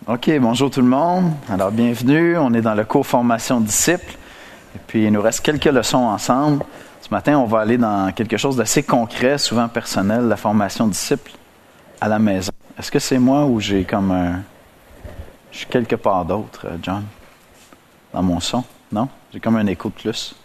OK, bonjour tout le monde. Alors, bienvenue. On est dans le cours Formation Disciples. Et puis, il nous reste quelques leçons ensemble. Ce matin, on va aller dans quelque chose d'assez concret, souvent personnel, la formation disciples à la maison. Est-ce que c'est moi ou j'ai comme un... Je suis quelque part d'autre, John? Dans mon son? Non? J'ai comme un écho de plus.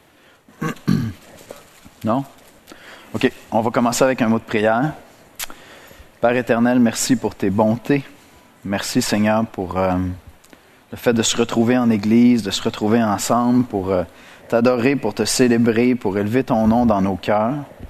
Non? OK, on va commencer avec un mot de prière. Père éternel, merci pour tes bontés. Merci Seigneur pour le fait de se retrouver en Église, de se retrouver ensemble pour t'adorer, pour te célébrer, pour élever ton nom dans nos cœurs.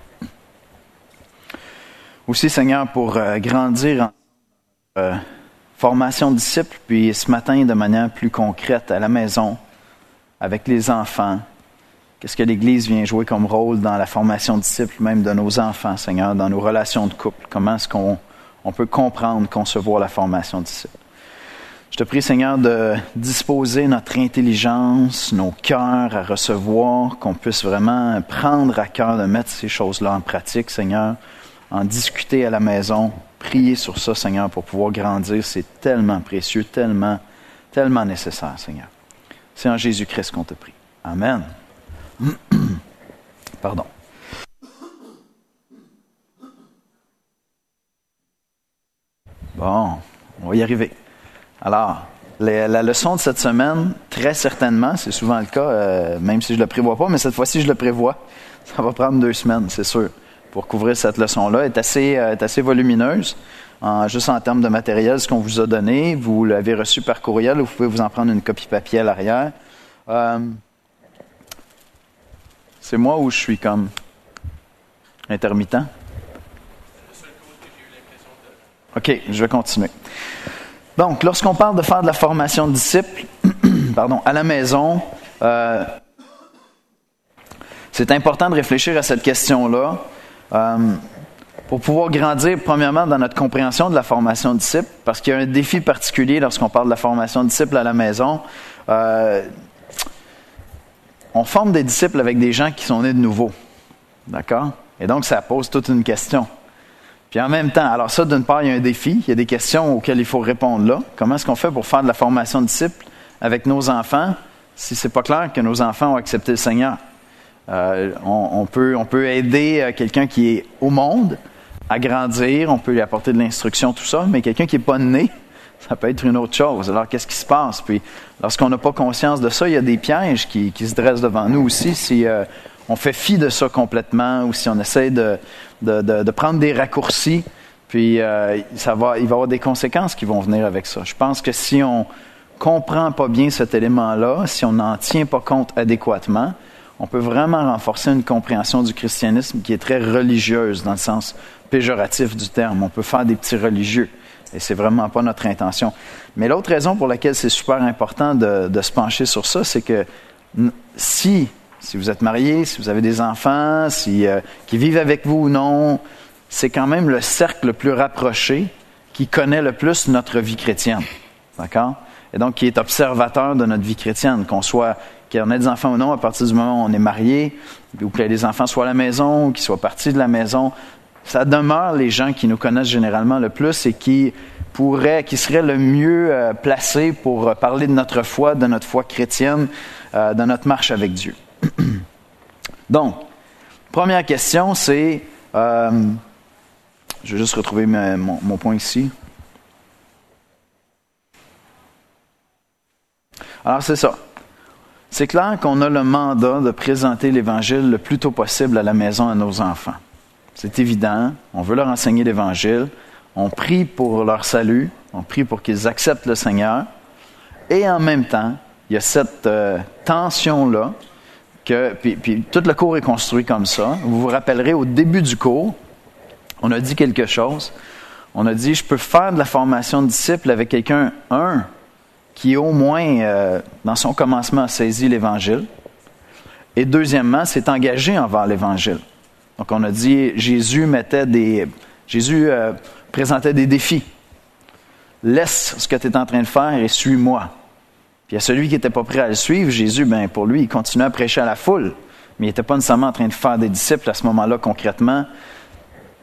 Aussi Seigneur pour grandir en formation de disciples, puis ce matin de manière plus concrète à la maison, avec les enfants. Qu'est-ce que l'Église vient jouer comme rôle dans la formation de disciples, même de nos enfants Seigneur, dans nos relations de couple? Comment est-ce qu'on peut comprendre, concevoir la formation de disciples. Je te prie, Seigneur, de disposer notre intelligence, nos cœurs à recevoir, qu'on puisse vraiment prendre à cœur de mettre ces choses-là en pratique, Seigneur, en discuter à la maison, prier sur ça, Seigneur, pour pouvoir grandir. C'est tellement précieux, tellement, tellement nécessaire, Seigneur. C'est en Jésus-Christ qu'on te prie. Amen. Pardon. Bon, on va y arriver. Alors, la leçon de cette semaine, très certainement, c'est souvent le cas, même si je ne le prévois pas, mais cette fois-ci, je le prévois. Ça va prendre 2 semaines, c'est sûr, pour couvrir cette leçon-là. Elle est assez volumineuse, juste en termes de matériel, ce qu'on vous a donné. Vous l'avez reçu par courriel, vous pouvez vous en prendre une copie papier à l'arrière. C'est moi où je suis comme intermittent? OK, je vais continuer. Donc, lorsqu'on parle de faire de la formation de disciples, à la maison, c'est important de réfléchir à cette question-là pour pouvoir grandir, premièrement, dans notre compréhension de la formation de disciples, parce qu'il y a un défi particulier lorsqu'on parle de la formation de disciples à la maison. On forme des disciples avec des gens qui sont nés de nouveau, d'accord? Et donc, ça pose toute une question. Puis en même temps, alors ça, d'une part, il y a un défi, il y a des questions auxquelles il faut répondre là. Comment est-ce qu'on fait pour faire de la formation de disciples avec nos enfants si c'est pas clair que nos enfants ont accepté le Seigneur? On peut aider quelqu'un qui est au monde à grandir, on peut lui apporter de l'instruction, tout ça, mais quelqu'un qui n'est pas né, ça peut être une autre chose. Alors, qu'est-ce qui se passe? Puis, lorsqu'on n'a pas conscience de ça, il y a des pièges qui se dressent devant nous aussi si on fait fi de ça complètement ou si on essaie de prendre des raccourcis, puis il va y avoir des conséquences qui vont venir avec ça. Je pense que si on comprend pas bien cet élément-là, si on n'en tient pas compte adéquatement, on peut vraiment renforcer une compréhension du christianisme qui est très religieuse dans le sens péjoratif du terme. On peut faire des petits religieux et c'est vraiment pas notre intention. Mais l'autre raison pour laquelle c'est super important de se pencher sur ça, c'est que si vous êtes marié, si vous avez des enfants, qui vivent avec vous ou non, c'est quand même le cercle le plus rapproché qui connaît le plus notre vie chrétienne. D'accord? Et donc, qui est observateur de notre vie chrétienne, qu'on ait des enfants ou non, à partir du moment où on est marié, ou que les enfants soient à la maison, ou qu'ils soient partis de la maison, ça demeure les gens qui nous connaissent généralement le plus et qui seraient le mieux placés pour parler de notre foi chrétienne, de notre marche avec Dieu. Donc, première question, c'est... je vais juste retrouver mon point ici. Alors, c'est ça. C'est clair qu'on a le mandat de présenter l'Évangile le plus tôt possible à la maison à nos enfants. C'est évident. On veut leur enseigner l'Évangile. On prie pour leur salut. On prie pour qu'ils acceptent le Seigneur. Et en même temps, il y a cette tension-là puis tout le cours est construit comme ça. Vous vous rappellerez, au début du cours, on a dit quelque chose. On a dit, je peux faire de la formation de disciples avec quelqu'un, qui au moins, dans son commencement, a saisi l'Évangile. Et deuxièmement, s'est engagé envers l'Évangile. Donc on a dit, Jésus présentait des défis. Laisse ce que tu es en train de faire et suis-moi. Puis à celui qui n'était pas prêt à le suivre, Jésus, pour lui, il continuait à prêcher à la foule. Mais il n'était pas nécessairement en train de faire des disciples à ce moment-là concrètement.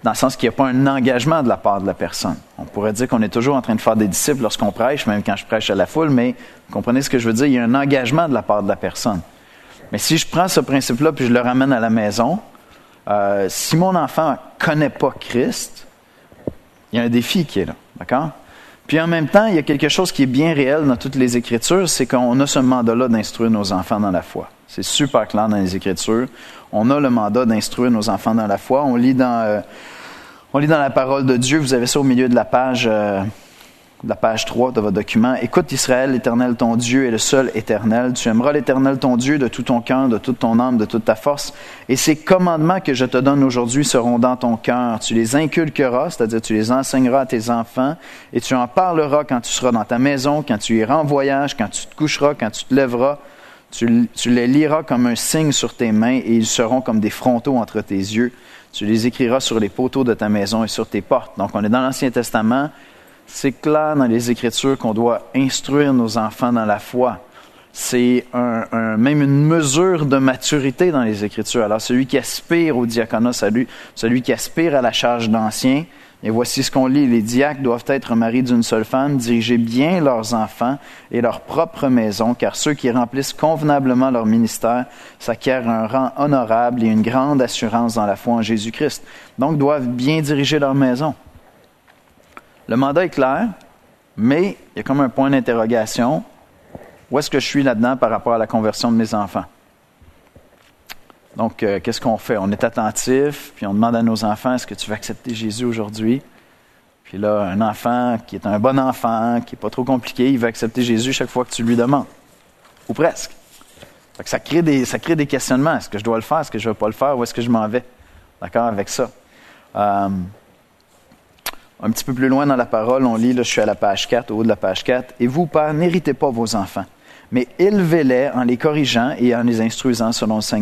dans le sens qu'il n'y a pas un engagement de la part de la personne. On pourrait dire qu'on est toujours en train de faire des disciples lorsqu'on prêche, même quand je prêche à la foule, mais vous comprenez ce que je veux dire? Il y a un engagement de la part de la personne. Mais si je prends ce principe-là puis je le ramène à la maison, si mon enfant ne connaît pas Christ, il y a un défi qui est là, d'accord? Puis en même temps, il y a quelque chose qui est bien réel dans toutes les Écritures, c'est qu'on a ce mandat-là d'instruire nos enfants dans la foi. C'est super clair dans les Écritures. On a le mandat d'instruire nos enfants dans la foi. On lit dans la parole de Dieu, vous avez ça au milieu de la page 3 de votre document. « Écoute Israël, l'Éternel ton Dieu est le seul éternel. Tu aimeras l'Éternel ton Dieu de tout ton cœur, de toute ton âme, de toute ta force. Et ces commandements que je te donne aujourd'hui seront dans ton cœur. Tu les inculqueras, c'est-à-dire tu les enseigneras à tes enfants, et tu en parleras quand tu seras dans ta maison, quand tu iras en voyage, quand tu te coucheras, quand tu te lèveras. Tu les liras comme un signe sur tes mains, et ils seront comme des frontaux entre tes yeux. Tu les écriras sur les poteaux de ta maison et sur tes portes. » Donc on est dans l'Ancien Testament. C'est clair dans les Écritures qu'on doit instruire nos enfants dans la foi. C'est même une mesure de maturité dans les Écritures. Alors, celui qui aspire au diaconat, celui qui aspire à la charge d'ancien, et voici ce qu'on lit. Les diacres doivent être maris d'une seule femme, diriger bien leurs enfants et leur propre maison, car ceux qui remplissent convenablement leur ministère s'acquièrent un rang honorable et une grande assurance dans la foi en Jésus-Christ. Donc, doivent bien diriger leur maison. Le mandat est clair, mais il y a comme un point d'interrogation. Où est-ce que je suis là-dedans par rapport à la conversion de mes enfants? Donc, qu'est-ce qu'on fait? On est attentif, puis on demande à nos enfants, est-ce que tu veux accepter Jésus aujourd'hui? Puis là, un enfant qui est un bon enfant, qui n'est pas trop compliqué, il va accepter Jésus chaque fois que tu lui demandes. Ou presque. Fait que ça crée des questionnements. Est-ce que je dois le faire? Est-ce que je ne vais pas le faire? Où est-ce que je m'en vais? D'accord avec ça? Un petit peu plus loin dans la parole, on lit, là, je suis à la page 4, au haut de la page 4. « Et vous, pères, n'héritez pas vos enfants, mais élevez-les en les corrigeant et en les instruisant selon le Seigneur. »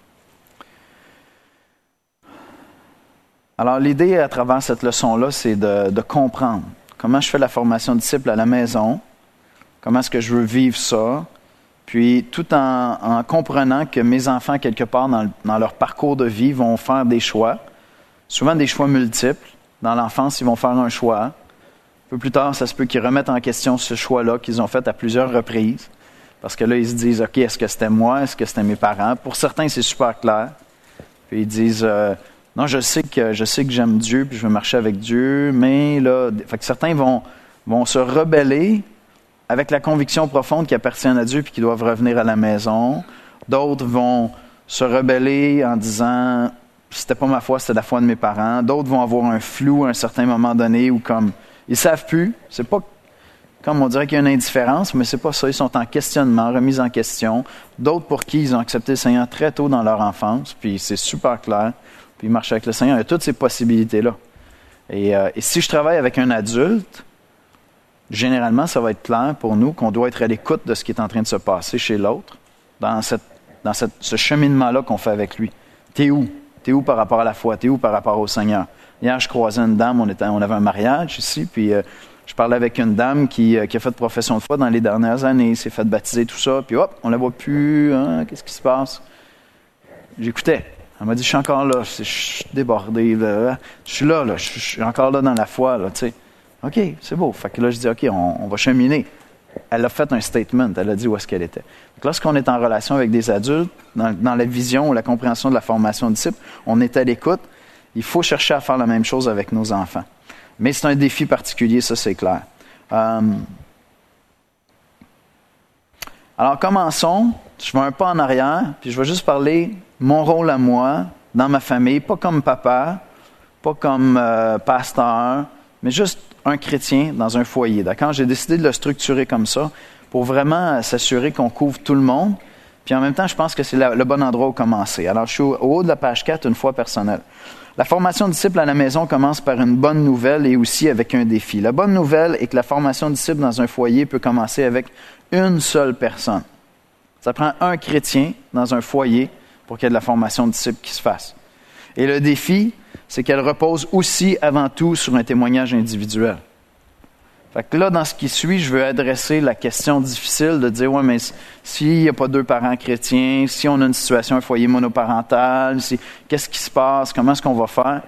Alors, l'idée à travers cette leçon-là, c'est de comprendre comment je fais la formation de disciples à la maison, comment est-ce que je veux vivre ça, puis tout en comprenant que mes enfants, quelque part dans leur parcours de vie, vont faire des choix, souvent des choix multiples. Dans l'enfance, ils vont faire un choix. Un peu plus tard, ça se peut qu'ils remettent en question ce choix-là qu'ils ont fait à plusieurs reprises. Parce que là, ils se disent, OK, est-ce que c'était moi? Est-ce que c'était mes parents? Pour certains, c'est super clair. Puis ils disent, non, je sais que j'aime Dieu, puis je veux marcher avec Dieu, mais là... Fait que certains vont se rebeller avec la conviction profonde qu'ils appartiennent à Dieu puis qu'ils doivent revenir à la maison. D'autres vont se rebeller en disant... C'était pas ma foi, c'était la foi de mes parents. D'autres vont avoir un flou à un certain moment donné où comme ils savent plus. C'est pas comme on dirait qu'il y a une indifférence, mais c'est pas ça. Ils sont en questionnement, remis en question. D'autres pour qui ils ont accepté le Seigneur très tôt dans leur enfance, puis c'est super clair. Puis ils marchent avec le Seigneur. Il y a toutes ces possibilités-là. Et si je travaille avec un adulte, généralement, ça va être clair pour nous qu'on doit être à l'écoute de ce qui est en train de se passer chez l'autre, dans ce cheminement-là qu'on fait avec lui. T'es où? T'es où par rapport à la foi? T'es où par rapport au Seigneur? Hier, je croisais une dame, on avait un mariage ici, puis je parlais avec une dame qui a fait profession de foi dans les dernières années, s'est fait baptiser, tout ça, puis hop, on la voit plus, hein, qu'est-ce qui se passe? J'écoutais. Elle m'a dit, je suis encore là, je suis débordé, là. Je suis là, je suis encore là dans la foi, là, tu sais. OK, c'est beau. Fait que là, je dis, OK, on va cheminer. Elle a fait un statement, elle a dit où est-ce qu'elle était. Donc, lorsqu'on est en relation avec des adultes, dans la vision ou la compréhension de la formation de disciples, on est à l'écoute. Il faut chercher à faire la même chose avec nos enfants. Mais c'est un défi particulier, ça c'est clair. Alors commençons, je vais un pas en arrière, puis je vais juste parler mon rôle à moi, dans ma famille, pas comme papa, pas comme pasteur, mais juste un chrétien dans un foyer. D'accord? J'ai décidé de le structurer comme ça pour vraiment s'assurer qu'on couvre tout le monde. Puis en même temps, je pense que c'est le bon endroit où commencer. Alors, je suis au haut de la page 4, une foi personnelle. La formation de disciples à la maison commence par une bonne nouvelle et aussi avec un défi. La bonne nouvelle est que la formation de disciples dans un foyer peut commencer avec une seule personne. Ça prend un chrétien dans un foyer pour qu'il y ait de la formation de disciples qui se fasse. Et le défi, c'est qu'elle repose aussi avant tout sur un témoignage individuel. Fait que là, dans ce qui suit, je veux adresser la question difficile de dire, ouais, mais s'il n'y a pas deux parents chrétiens, si on a une situation, un foyer monoparental, qu'est-ce qui se passe, comment est-ce qu'on va faire?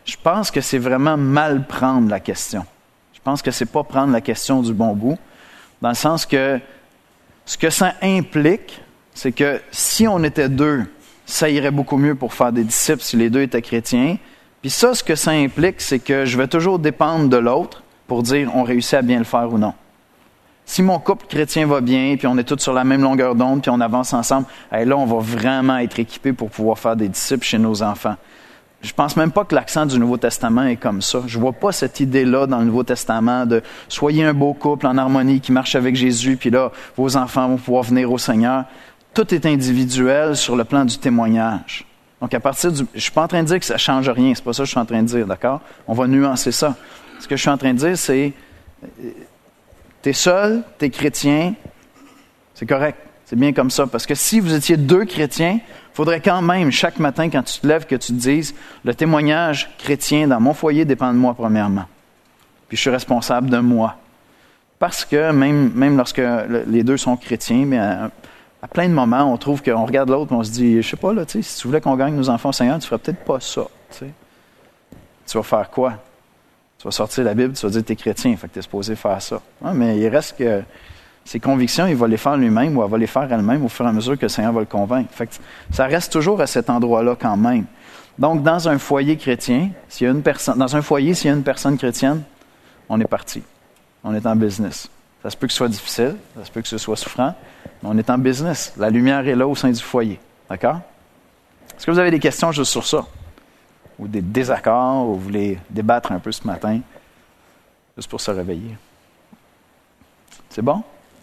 je pense que c'est vraiment mal prendre la question. Je pense que c'est pas prendre la question du bon bout, dans le sens que ce que ça implique, c'est que si on était 2, ça irait beaucoup mieux pour faire des disciples si les 2 étaient chrétiens. Puis ça, ce que ça implique, c'est que je vais toujours dépendre de l'autre pour dire on réussit à bien le faire ou non. Si mon couple chrétien va bien, puis on est tous sur la même longueur d'onde, puis on avance ensemble, là, on va vraiment être équipés pour pouvoir faire des disciples chez nos enfants. Je pense même pas que l'accent du Nouveau Testament est comme ça. Je vois pas cette idée-là dans le Nouveau Testament de « soyez un beau couple en harmonie qui marche avec Jésus, puis là, vos enfants vont pouvoir venir au Seigneur ». Tout est individuel sur le plan du témoignage. Donc, je suis pas en train de dire que ça change rien. C'est pas ça que je suis en train de dire, d'accord? On va nuancer ça. Ce que je suis en train de dire, c'est t'es seul, t'es chrétien, c'est correct. C'est bien comme ça. Parce que si vous étiez 2 chrétiens, il faudrait quand même, chaque matin, quand tu te lèves, que tu te dises le témoignage chrétien dans mon foyer dépend de moi, premièrement. Puis je suis responsable de moi. Parce que même lorsque les 2 sont chrétiens, mais à plein de moments, on trouve qu'on regarde l'autre et on se dit, je sais pas, là, si tu voulais qu'on gagne nos enfants au Seigneur, tu ferais peut-être pas ça. T'sais. Tu vas faire quoi? Tu vas sortir la Bible, tu vas dire que tu es chrétien, fait que tu es supposé faire ça. Ah, mais il reste que ses convictions, il va les faire lui-même ou elle va les faire elle-même au fur et à mesure que le Seigneur va le convaincre. Fait que ça reste toujours à cet endroit-là quand même. Donc, dans un foyer chrétien, s'il y a une personne chrétienne, on est parti. On est en business. Ça se peut que ce soit difficile, ça se peut que ce soit souffrant, mais on est en business. La lumière est là au sein du foyer. D'accord? Est-ce que vous avez des questions juste sur ça? Ou des désaccords, ou vous voulez débattre un peu ce matin, juste pour se réveiller? C'est bon?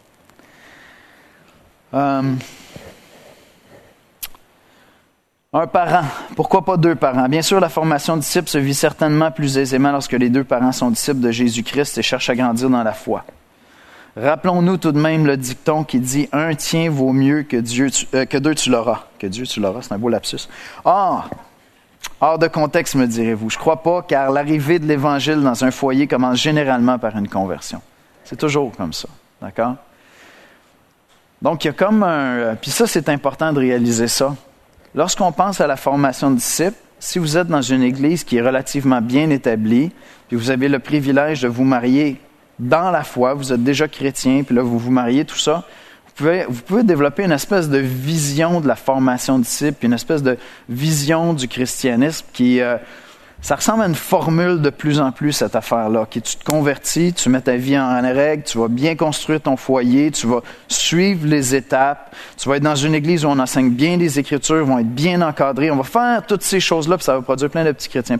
Un parent. Pourquoi pas 2 parents? Bien sûr, la formation de disciples se vit certainement plus aisément lorsque les 2 parents sont disciples de Jésus-Christ et cherchent à grandir dans la foi. Rappelons-nous tout de même le dicton qui dit « Un tien vaut mieux que 2 tu l'auras ». Que Dieu tu l'auras, c'est un beau lapsus. Hors de contexte, me direz-vous. Je ne crois pas, car l'arrivée de l'Évangile dans un foyer commence généralement par une conversion. C'est toujours comme ça, d'accord? Donc, il y a comme puis ça, c'est important de réaliser ça. Lorsqu'on pense à la formation de disciples, si vous êtes dans une église qui est relativement bien établie, puis vous avez le privilège de vous marier dans la foi, vous êtes déjà chrétien, puis là, vous vous mariez, tout ça, vous pouvez développer une espèce de vision de la formation de disciples, puis une espèce de vision du christianisme qui... ça ressemble à une formule de plus en plus, cette affaire-là, qui tu te convertis, tu mets ta vie en règle, tu vas bien construire ton foyer, tu vas suivre les étapes, tu vas être dans une église où on enseigne bien les Écritures, vont être bien encadrées, on va faire toutes ces choses-là, puis ça va produire plein de petits chrétiens,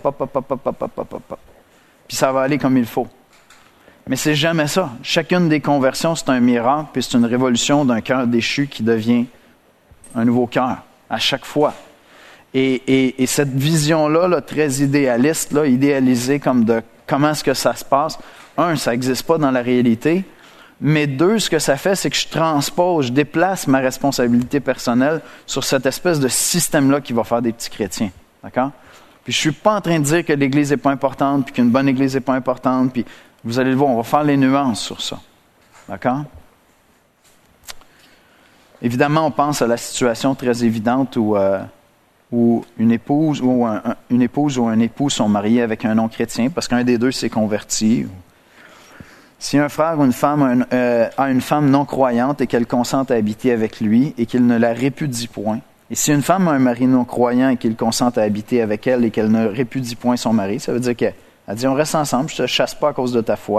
puis ça va aller comme il faut. Mais c'est jamais ça. Chacune des conversions, c'est un miracle, puis c'est une révolution d'un cœur déchu qui devient un nouveau cœur, à chaque fois. Et cette vision-là, là, très idéaliste, là, idéalisée comme de comment est-ce que ça se passe, ça n'existe pas dans la réalité, mais 2, ce que ça fait, c'est que je déplace ma responsabilité personnelle sur cette espèce de système-là qui va faire des petits chrétiens. D'accord? Puis je suis pas en train de dire que l'Église n'est pas importante, puis qu'une bonne Église n'est pas importante, puis vous allez le voir, on va faire les nuances sur ça. D'accord? Évidemment, on pense à la situation très évidente où une épouse ou un époux sont mariés avec un non-chrétien parce qu'un des 2 s'est converti. Si un frère ou une femme a une femme non-croyante et qu'elle consente à habiter avec lui et qu'il ne la répudie point, et si une femme a un mari non-croyant et qu'il consente à habiter avec elle et qu'elle ne répudie point son mari, ça veut dire qu'elle dit « On reste ensemble, je ne te chasse pas à cause de ta foi. »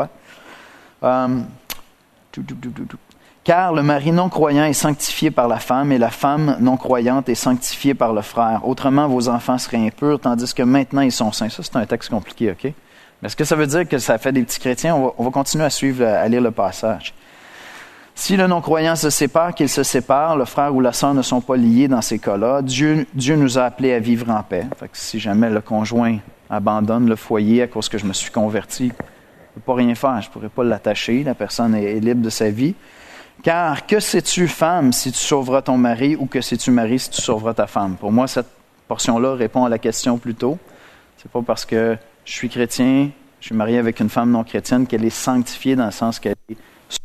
Car le mari non-croyant est sanctifié par la femme et la femme non-croyante est sanctifiée par le frère. Autrement, vos enfants seraient impurs, tandis que maintenant ils sont saints. Ça, c'est un texte compliqué, OK? Mais est-ce que ça veut dire que ça fait des petits chrétiens? On va continuer à suivre, à lire le passage. Si le non-croyant se sépare, qu'il se sépare, le frère ou la sœur ne sont pas liés dans ces cas-là. Dieu nous a appelés à vivre en paix. Fait que si jamais le conjoint abandonne le foyer à cause que je me suis converti, je ne peux pas rien faire, je ne pourrais pas l'attacher, la personne est libre de sa vie. Car que sais-tu, femme, si tu sauveras ton mari, ou que sais-tu, mari, si tu sauveras ta femme? Pour moi, cette portion-là répond à la question plus tôt. C'est pas parce que je suis chrétien, je suis marié avec une femme non chrétienne qu'elle est sanctifiée dans le sens qu'elle est sauvée.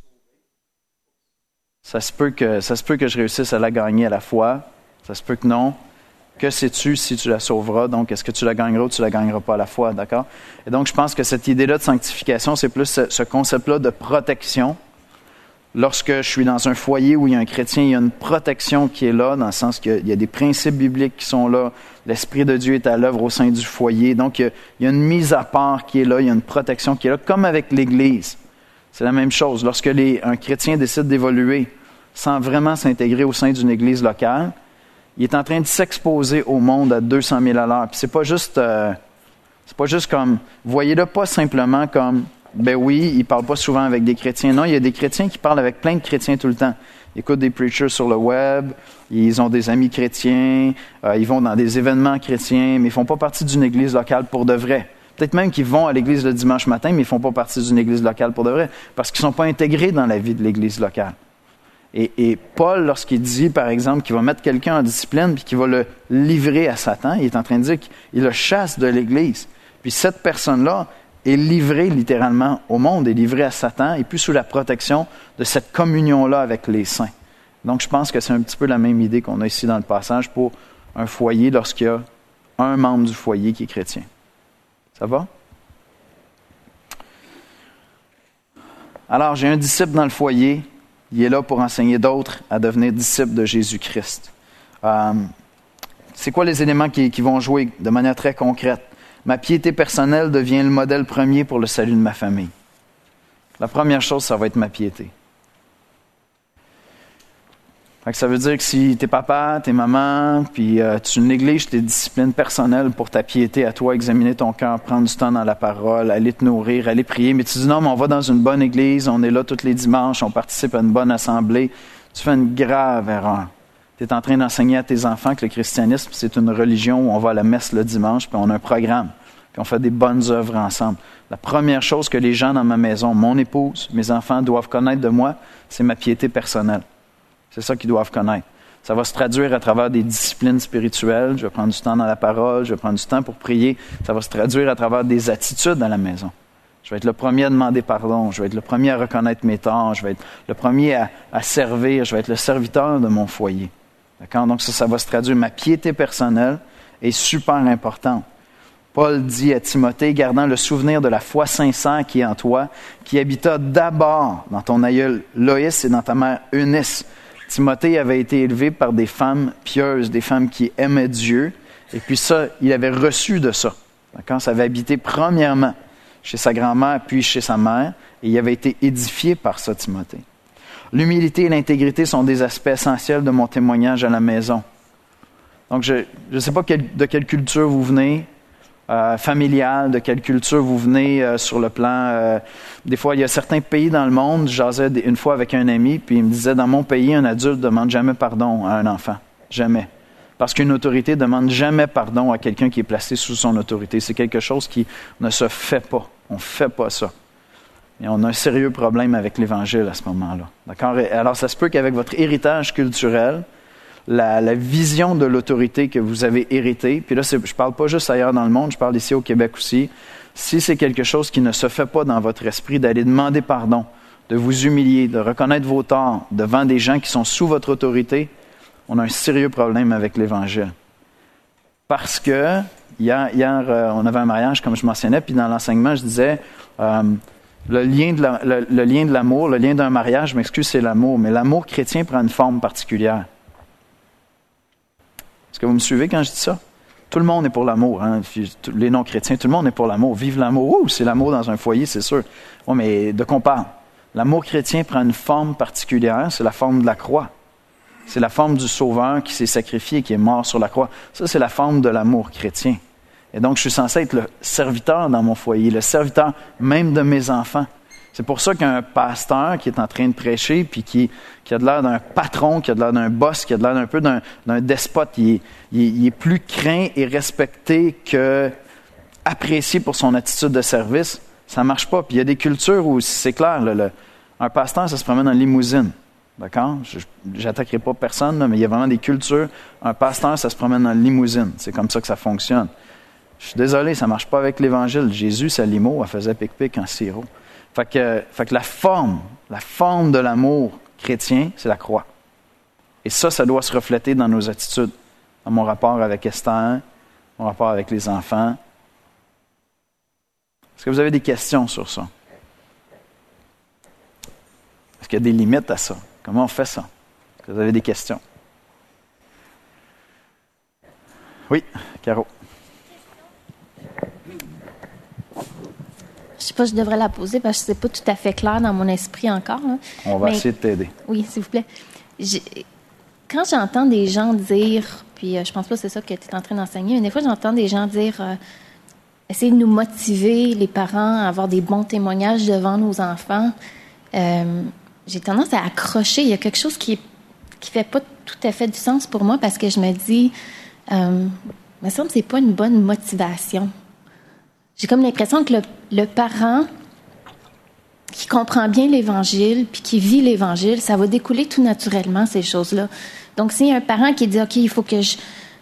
Ça se peut que je réussisse à la gagner à la fois. Ça se peut que non. Que sais-tu si tu la sauveras? Donc, est-ce que tu la gagneras ou tu la gagneras pas à la fois, d'accord? Et donc, je pense que cette idée-là de sanctification, c'est plus ce concept-là de protection. Lorsque je suis dans un foyer où il y a un chrétien, il y a une protection qui est là, dans le sens qu'il y a des principes bibliques qui sont là. L'Esprit de Dieu est à l'œuvre au sein du foyer. Donc, il y a une mise à part qui est là, il y a une protection qui est là, comme avec l'Église. C'est la même chose. Lorsque un chrétien décide d'évoluer sans vraiment s'intégrer au sein d'une Église locale, il est en train de s'exposer au monde à 200 000 à l'heure. Puis c'est pas juste comme, voyez-le pas simplement comme, ben oui, il parle pas souvent avec des chrétiens. Non, il y a des chrétiens qui parlent avec plein de chrétiens tout le temps. Ils écoutent des preachers sur le web, ils ont des amis chrétiens, ils vont dans des événements chrétiens, mais ils font pas partie d'une église locale pour de vrai. Peut-être même qu'ils vont à l'église le dimanche matin, mais ils font pas partie d'une église locale pour de vrai, parce qu'ils sont pas intégrés dans la vie de l'église locale. Et Paul, lorsqu'il dit, par exemple, qu'il va mettre quelqu'un en discipline puis qu'il va le livrer à Satan, il est en train de dire qu'il le chasse de l'Église. Puis cette personne-là est livrée littéralement au monde, est livrée à Satan, et puis sous la protection de cette communion-là avec les saints. Donc je pense que c'est un petit peu la même idée qu'on a ici dans le passage pour un foyer lorsqu'il y a un membre du foyer qui est chrétien. Ça va? Alors, j'ai un disciple dans le foyer. Il est là pour enseigner d'autres à devenir disciples de Jésus-Christ. C'est quoi les éléments qui vont jouer de manière très concrète? Ma piété personnelle devient le modèle premier pour le salut de ma famille. La première chose, ça va être ma piété. Fait que ça veut dire que si t'es papa, t'es maman, puis tu négliges tes disciplines personnelles pour ta piété à toi, examiner ton cœur, prendre du temps dans la parole, aller te nourrir, aller prier, mais tu dis non, mais on va dans une bonne église, on est là tous les dimanches, on participe à une bonne assemblée, tu fais une grave erreur. Tu es en train d'enseigner à tes enfants que le christianisme, c'est une religion où on va à la messe le dimanche, puis on a un programme, puis on fait des bonnes œuvres ensemble. La première chose que les gens dans ma maison, mon épouse, mes enfants doivent connaître de moi, c'est ma piété personnelle. C'est ça qu'ils doivent connaître. Ça va se traduire à travers des disciplines spirituelles. Je vais prendre du temps dans la parole, je vais prendre du temps pour prier. Ça va se traduire à travers des attitudes à la maison. Je vais être le premier à demander pardon. Je vais être le premier à reconnaître mes torts. Je vais être le premier à servir. Je vais être le serviteur de mon foyer. D'accord? Donc ça va se traduire. Ma piété personnelle est super importante. Paul dit à Timothée, gardant le souvenir de la foi sincère qui est en toi, qui habita d'abord dans ton aïeul Loïs et dans ta mère Eunice. Timothée avait été élevé par des femmes pieuses, des femmes qui aimaient Dieu. Et puis ça, il avait reçu de ça. D'accord? Ça avait habité premièrement chez sa grand-mère, puis chez sa mère. Et il avait été édifié par ça, Timothée. L'humilité et l'intégrité sont des aspects essentiels de mon témoignage à la maison. Donc, je ne sais pas de quelle culture vous venez, familiale, de quelle culture vous venez sur le plan... des fois, il y a certains pays dans le monde, je jasais une fois avec un ami, puis il me disait, dans mon pays, un adulte ne demande jamais pardon à un enfant. Jamais. Parce qu'une autorité ne demande jamais pardon à quelqu'un qui est placé sous son autorité. C'est quelque chose qui ne se fait pas. On ne fait pas ça. Et on a un sérieux problème avec l'Évangile à ce moment-là. D'accord? Alors, ça se peut qu'avec votre héritage culturel, la vision de l'autorité que vous avez héritée, puis là, je ne parle pas juste ailleurs dans le monde, je parle ici au Québec aussi, si c'est quelque chose qui ne se fait pas dans votre esprit, d'aller demander pardon, de vous humilier, de reconnaître vos torts devant des gens qui sont sous votre autorité, on a un sérieux problème avec l'Évangile. Parce que, hier on avait un mariage, comme je mentionnais, puis dans l'enseignement, je disais, le lien de l'amour, le lien d'un mariage, je m'excuse, c'est l'amour, mais l'amour chrétien prend une forme particulière. Est-ce que vous me suivez quand je dis ça? Tout le monde est pour l'amour. Hein? Les non-chrétiens, tout le monde est pour l'amour. Vive l'amour. C'est l'amour dans un foyer, c'est sûr. Oui, mais de quoi on parle? L'amour chrétien prend une forme particulière. C'est la forme de la croix. C'est la forme du Sauveur qui s'est sacrifié, qui est mort sur la croix. Ça, c'est la forme de l'amour chrétien. Et donc, je suis censé être le serviteur dans mon foyer, le serviteur même de mes enfants. C'est pour ça qu'un pasteur qui est en train de prêcher, puis qui a de l'air d'un patron, qui a de l'air d'un boss, qui a de l'air un peu d'un despote, il est plus craint et respecté que apprécié pour son attitude de service, ça marche pas. Puis il y a des cultures où c'est clair, un pasteur, ça se promène en limousine. D'accord? J'attaquerai pas personne, là, mais il y a vraiment des cultures. Un pasteur, ça se promène en limousine. C'est comme ça que ça fonctionne. Je suis désolé, ça marche pas avec l'Évangile. Jésus, sa limo, elle faisait pic-pic en sirop. Fait que la forme de l'amour chrétien, c'est la croix. Et ça doit se refléter dans nos attitudes. dans mon rapport avec Esther, mon rapport avec les enfants. Est-ce que vous avez des questions sur ça? Est-ce qu'il y a des limites à ça? Comment on fait ça? Est-ce que vous avez des questions? Oui, Caro. Je ne sais pas si je devrais la poser parce que ce n'est pas tout à fait clair dans mon esprit encore. Hein. On va essayer de t'aider. Oui, s'il vous plaît. Quand j'entends des gens dire, puis je pense pas que c'est ça que tu es en train d'enseigner, mais des fois j'entends des gens dire essayer de nous motiver, les parents, à avoir des bons témoignages devant nos enfants. J'ai tendance à accrocher. Il y a quelque chose qui fait pas tout à fait du sens pour moi parce que je me dis, me semble que c'est pas une bonne motivation. J'ai comme l'impression que le parent qui comprend bien l'Évangile puis qui vit l'Évangile, ça va découler tout naturellement, ces choses-là. Donc, s'il y a un parent qui dit, OK, il faut que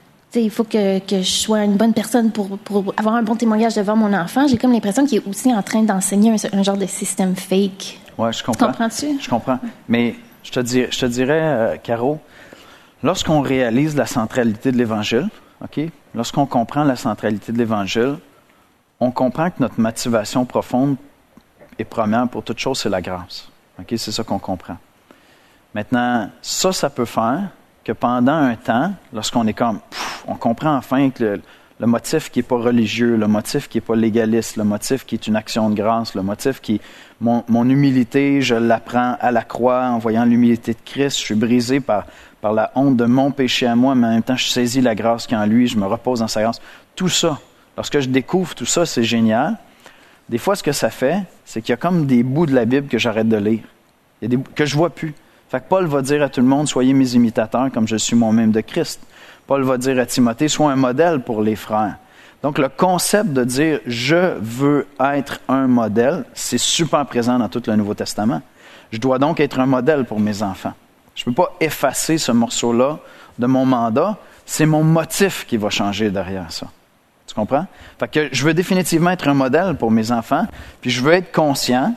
je sois une bonne personne pour avoir un bon témoignage devant mon enfant, j'ai comme l'impression qu'il est aussi en train d'enseigner un genre de système fake. Oui, je comprends. Tu comprends-tu? Je comprends. Mais je te dirais, Caro, lorsqu'on réalise la centralité de l'Évangile, OK? Lorsqu'on comprend la centralité de l'Évangile, on comprend que notre motivation profonde et première pour toute chose, c'est la grâce. OK? C'est ça qu'on comprend. Maintenant, ça peut faire que pendant un temps, lorsqu'on est comme, on comprend enfin que le motif qui n'est pas religieux, le motif qui n'est pas légaliste, le motif qui est une action de grâce, le motif qui, mon humilité, je l'apprends à la croix en voyant l'humilité de Christ, je suis brisé par la honte de mon péché à moi, mais en même temps, je saisis la grâce qui est en lui, je me repose dans sa grâce. Tout ça, lorsque je découvre tout ça, c'est génial. Des fois, ce que ça fait, c'est qu'il y a comme des bouts de la Bible que j'arrête de lire, que je ne vois plus. Fait que Paul va dire à tout le monde, soyez mes imitateurs comme je suis moi-même de Christ. Paul va dire à Timothée, sois un modèle pour les frères. Donc, le concept de dire, je veux être un modèle, c'est super présent dans tout le Nouveau Testament. Je dois donc être un modèle pour mes enfants. Je ne peux pas effacer ce morceau-là de mon mandat. C'est mon motif qui va changer derrière ça. Tu comprends? Fait que je veux définitivement être un modèle pour mes enfants, puis je veux être conscient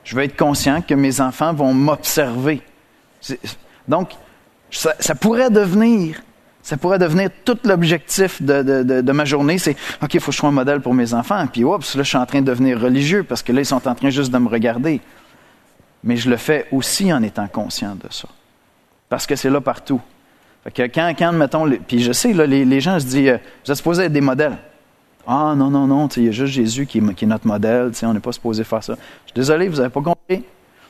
que mes enfants vont m'observer. Donc, ça pourrait devenir tout l'objectif de ma journée, c'est « OK, il faut que je sois un modèle pour mes enfants. » Puis, oups, là, je suis en train de devenir religieux parce que là, ils sont en train juste de me regarder. Mais je le fais aussi en étant conscient de ça. Parce que c'est là partout. Fait que quand mettons, puis je sais, là, les gens se disent « Vous êtes supposés être des modèles. » Ah, non, il y a juste Jésus qui est notre modèle, on n'est pas supposé faire ça. Je suis désolé, vous n'avez pas compris.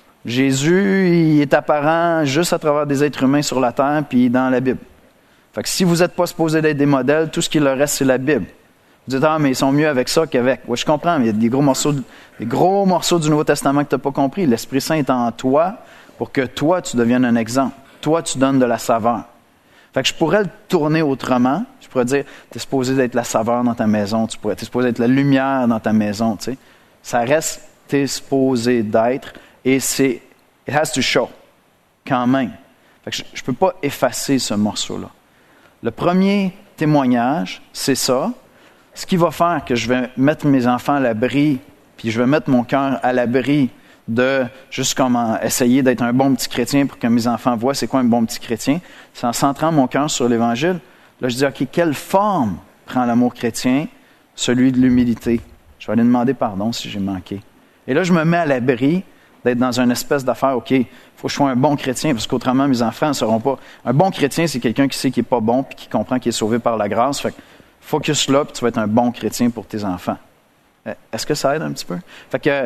Jésus, il est apparent juste à travers des êtres humains sur la terre, puis dans la Bible. Fait que si vous n'êtes pas supposé d'être des modèles, tout ce qui leur reste, c'est la Bible. Vous dites, mais ils sont mieux avec ça qu'avec. Oui, je comprends, mais il y a des gros morceaux du Nouveau Testament que tu n'as pas compris. L'Esprit Saint est en toi pour que toi, tu deviennes un exemple. Toi, tu donnes de la saveur. Fait que je pourrais le tourner autrement. Je pourrais dire, tu es supposé d'être la saveur dans ta maison. Tu es supposé être la lumière dans ta maison. Tu sais. Ça reste, tu es supposé d'être. Et it has to show, quand même. Fait que je ne peux pas effacer ce morceau-là. Le premier témoignage, c'est ça. Ce qui va faire que je vais mettre mes enfants à l'abri, puis je vais mettre mon cœur à l'abri de juste comment essayer d'être un bon petit chrétien pour que mes enfants voient c'est quoi un bon petit chrétien, c'est en centrant mon cœur sur l'Évangile. Là, je dis, OK, quelle forme prend l'amour chrétien? Celui de l'humilité. Je vais aller demander pardon si j'ai manqué. Et là, je me mets à l'abri d'être dans une espèce d'affaire, OK, il faut que je sois un bon chrétien, parce qu'autrement, mes enfants ne seront pas... Un bon chrétien, c'est quelqu'un qui sait qu'il n'est pas bon, puis qui comprend qu'il est sauvé par la grâce. Fait que focus là, puis tu vas être un bon chrétien pour tes enfants. Est-ce que ça aide un petit peu? Fait que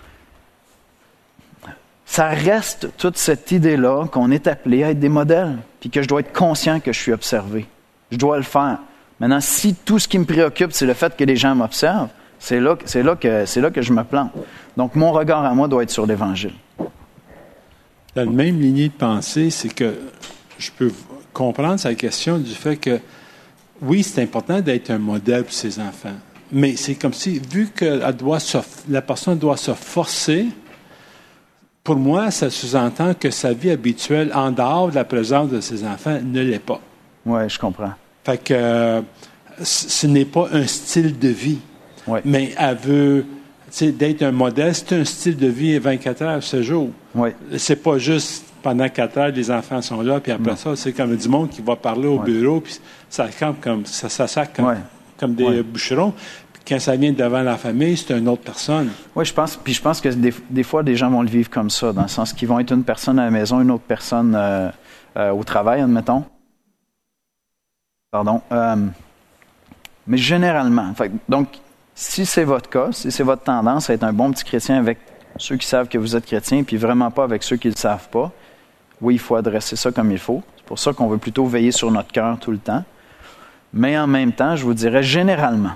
ça reste toute cette idée-là qu'on est appelé à être des modèles, puis que je dois être conscient que je suis observé. Je dois le faire. Maintenant, si tout ce qui me préoccupe, c'est le fait que les gens m'observent, c'est là que je me plante. Donc, mon regard à moi doit être sur l'Évangile. Dans la même lignée de pensée, c'est que je peux comprendre sa question du fait que, oui, c'est important d'être un modèle pour ses enfants, mais c'est comme si, vu que la personne doit se forcer, pour moi, ça sous-entend que sa vie habituelle, en dehors de la présence de ses enfants, ne l'est pas. Oui, je comprends. Fait que ce n'est pas un style de vie. Ouais. Mais elle veut d'être un modèle, c'est un style de vie 24 heures ce jour. Oui. C'est pas juste pendant 4 heures, les enfants sont là, puis après ça, c'est comme du monde qui va parler au bureau, puis ça campe comme ça sac comme des bûcherons. Puis quand ça vient devant la famille, c'est une autre personne. Oui, je pense que des fois, des gens vont le vivre comme ça, dans le sens qu'ils vont être une personne à la maison, une autre personne au travail, admettons. Pardon. Mais généralement, donc, si c'est votre cas, si c'est votre tendance à être un bon petit chrétien avec ceux qui savent que vous êtes chrétien, puis vraiment pas avec ceux qui ne le savent pas, oui, il faut adresser ça comme il faut. C'est pour ça qu'on veut plutôt veiller sur notre cœur tout le temps. Mais en même temps, je vous dirais généralement,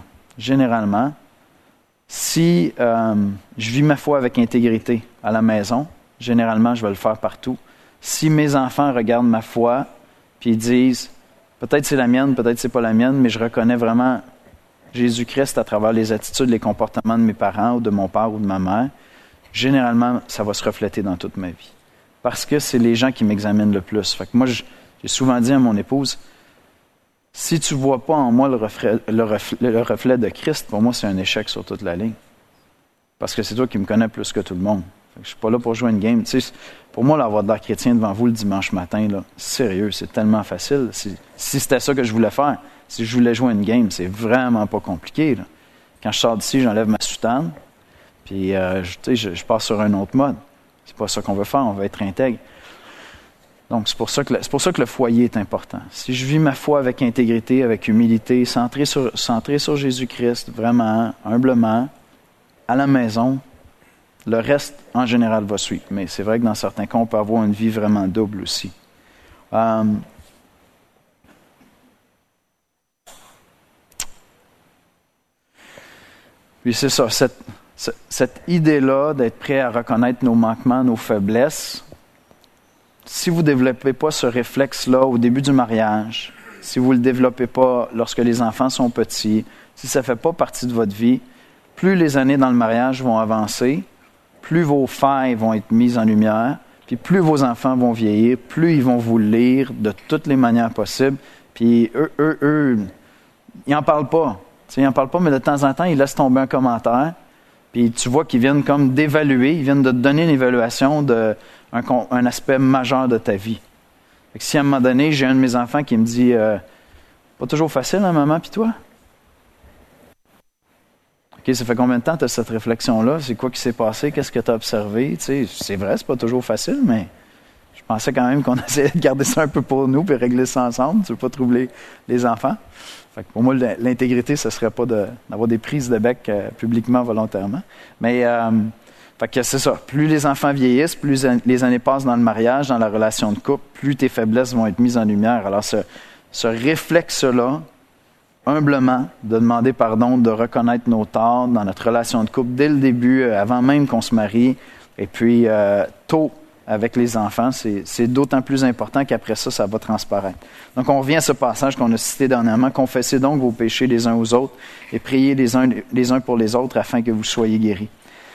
si je vis ma foi avec intégrité à la maison, généralement, je vais le faire partout. Si mes enfants regardent ma foi, puis ils disent, peut-être c'est la mienne, peut-être c'est pas la mienne, mais je reconnais vraiment Jésus-Christ à travers les attitudes, les comportements de mes parents ou de mon père ou de ma mère, généralement, ça va se refléter dans toute ma vie. Parce que c'est les gens qui m'examinent le plus. Fait que moi, j'ai souvent dit à mon épouse, si tu ne vois pas en moi le reflet de Christ, pour moi, c'est un échec sur toute la ligne. Parce que c'est toi qui me connais plus que tout le monde. Fait que je ne suis pas là pour jouer une game. Tu sais, pour moi, avoir de l'air chrétien devant vous le dimanche matin, là, sérieux, c'est tellement facile. Si c'était ça que je voulais faire, si je voulais jouer une game, c'est vraiment pas compliqué. Là. Quand je sors d'ici, j'enlève ma soutane, puis je passe sur un autre mode. C'est pas ça qu'on veut faire, on veut être intègre. Donc, c'est pour ça que le foyer est important. Si je vis ma foi avec intégrité, avec humilité, centré sur Jésus-Christ, vraiment, humblement, à la maison, le reste, en général, va suivre. Mais c'est vrai que dans certains cas, on peut avoir une vie vraiment double aussi. Puis c'est ça, cette idée-là d'être prêt à reconnaître nos manquements, nos faiblesses, si vous ne développez pas ce réflexe-là au début du mariage, si vous ne le développez pas lorsque les enfants sont petits, si ça ne fait pas partie de votre vie, plus les années dans le mariage vont avancer, plus vos failles vont être mises en lumière, puis plus vos enfants vont vieillir, plus ils vont vous lire de toutes les manières possibles, puis eux, ils n'en parlent pas. Ils n'en parlent pas, mais de temps en temps, ils laissent tomber un commentaire, puis tu vois qu'ils viennent comme d'évaluer, ils viennent de te donner une évaluation d'un aspect majeur de ta vie. Fait que si à un moment donné, j'ai un de mes enfants qui me dit pas toujours facile, hein, maman, puis toi? OK, ça fait combien de temps tu as cette réflexion-là? C'est quoi qui s'est passé? Qu'est-ce que tu as observé? Tu sais, c'est vrai, c'est pas toujours facile, mais je pensais quand même qu'on essayait de garder ça un peu pour nous puis régler ça ensemble. Tu veux pas troubler les enfants? Fait que pour moi, l'intégrité, ce serait pas d'avoir des prises de bec publiquement, volontairement. Mais fait que c'est ça. Plus les enfants vieillissent, plus les années passent dans le mariage, dans la relation de couple, plus tes faiblesses vont être mises en lumière. Alors, ce réflexe-là, humblement, de demander pardon, de reconnaître nos torts dans notre relation de couple dès le début, avant même qu'on se marie, et puis tôt avec les enfants, c'est d'autant plus important qu'après ça, ça va transparaître. Donc, on revient à ce passage qu'on a cité dernièrement. Confessez donc vos péchés les uns aux autres et priez les uns pour les autres afin que vous soyez guéris.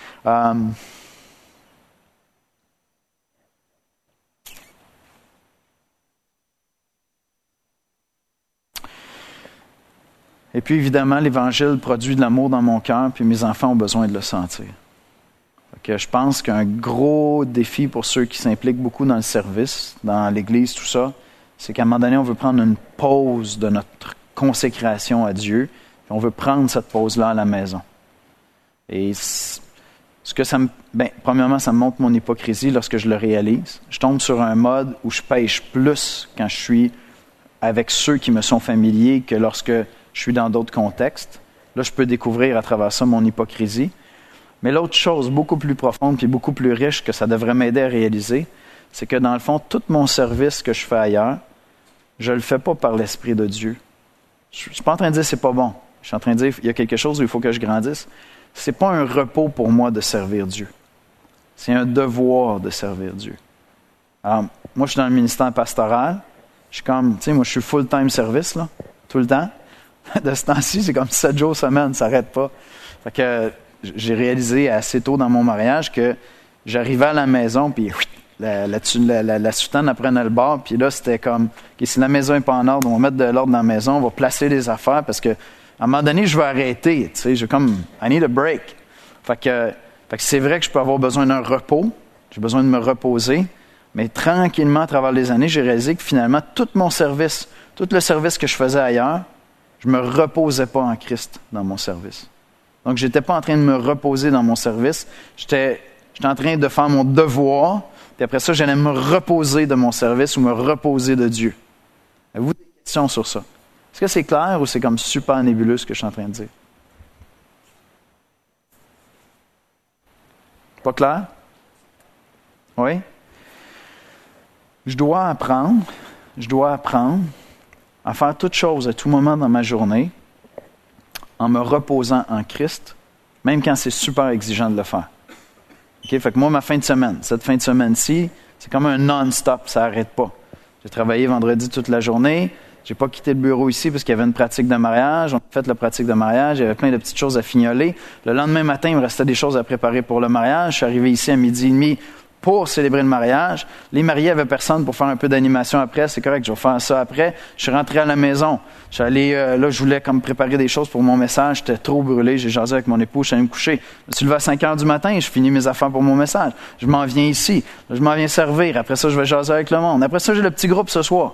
Et puis, évidemment, l'Évangile produit de l'amour dans mon cœur, puis mes enfants ont besoin de le sentir. Que je pense qu'un gros défi pour ceux qui s'impliquent beaucoup dans le service, dans l'Église, tout ça, c'est qu'à un moment donné, on veut prendre une pause de notre consécration à Dieu, puis on veut prendre cette pause-là à la maison. Et premièrement, ça me montre mon hypocrisie lorsque je le réalise. Je tombe sur un mode où je pêche plus quand je suis avec ceux qui me sont familiers que lorsque je suis dans d'autres contextes. Là, je peux découvrir à travers ça mon hypocrisie. Mais l'autre chose, beaucoup plus profonde puis beaucoup plus riche que ça devrait m'aider à réaliser, c'est que dans le fond, tout mon service que je fais ailleurs, je le fais pas par l'Esprit de Dieu. Je suis pas en train de dire que c'est pas bon. Je suis en train de dire qu'il y a quelque chose où il faut que je grandisse. C'est pas un repos pour moi de servir Dieu. C'est un devoir de servir Dieu. Alors, moi, je suis dans le ministère pastoral. Je suis comme, tu sais, moi, je suis full-time service, là, tout le temps. De ce temps-ci, c'est comme 7 jours semaine, ça n'arrête pas. Fait que j'ai réalisé assez tôt dans mon mariage que j'arrivais à la maison, puis la soutane prenait le bord, puis là, c'était comme, okay, si la maison n'est pas en ordre, on va mettre de l'ordre dans la maison, on va placer les affaires, parce que à un moment donné, je vais arrêter, tu sais, I need a break. Fait que c'est vrai que je peux avoir besoin d'un repos, j'ai besoin de me reposer, mais tranquillement, à travers les années, j'ai réalisé que finalement, tout le service que je faisais ailleurs, je ne me reposais pas en Christ dans mon service. Donc, je n'étais pas en train de me reposer dans mon service, j'étais en train de faire mon devoir, puis après ça, j'allais me reposer de mon service ou me reposer de Dieu. Avez-vous des questions sur ça? Est-ce que c'est clair ou c'est comme super nébuleux ce que je suis en train de dire? Pas clair? Oui? Je dois apprendre à faire toutes choses à tout moment dans ma journée en me reposant en Christ, même quand c'est super exigeant de le faire. Okay? Fait que moi, cette fin de semaine-ci, c'est comme un non-stop, ça n'arrête pas. J'ai travaillé vendredi toute la journée, j'ai pas quitté le bureau ici parce qu'il y avait une pratique de mariage, on a fait la pratique de mariage, il y avait plein de petites choses à fignoler. Le lendemain matin, il me restait des choses à préparer pour le mariage, je suis arrivé ici à 12h30 pour célébrer le mariage. Les mariés avaient personne pour faire un peu d'animation après. C'est correct, je vais faire ça après. Je suis rentré à la maison. Je suis allé, là, je voulais comme préparer des choses pour mon message. J'étais trop brûlé. J'ai jasé avec mon époux. Je suis allé me coucher. Je me suis levé à 5 heures du matin et je finis mes affaires pour mon message. Je m'en viens ici. Là, je m'en viens servir. Après ça, je vais jaser avec le monde. Après ça, j'ai le petit groupe ce soir.